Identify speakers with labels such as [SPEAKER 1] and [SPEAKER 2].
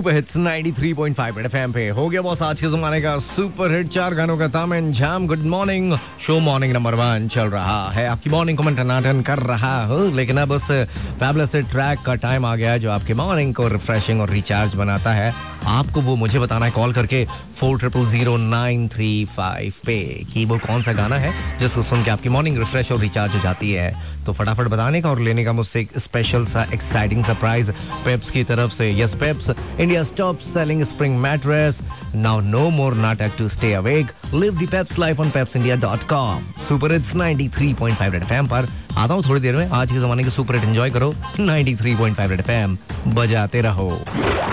[SPEAKER 1] Super hits 93.5 red FM पे हो गया बॉस आज के जमाने का सुपर हिट 4 गानों का ताम जाम। Good morning show morning number 1 चल रहा है, आपकी मॉर्निंग को मैं टनाटन कर रहा हूँ, लेकिन अब उस फैबुलस ट्रैक का टाइम आ गया है जो आपकी मॉर्निंग को रिफ्रेशिंग और रिचार्ज बनाता है। आपको वो मुझे बताना है कॉल करके 4000935 पे कि वो कौन सा गाना है जिसको सुन के आपकी मॉर्निंग रिफ्रेश और रिचार्ज हो जाती है। तो फटाफट बताने का और लेने का मुझसे एक स्पेशल सा एक्साइटिंग सरप्राइज पेप्स की तरफ से। Yes Peps, India top selling spring mattress. Now no more नाटक to stay awake, live the Peps life on pepsindia.com। Super hits 93.5 red FM पर आता हूँ थोड़ी देर में। आज के जमाने के सुपर हिट एंजॉय करो, 93.5 रेड एफएम बजाते रहो।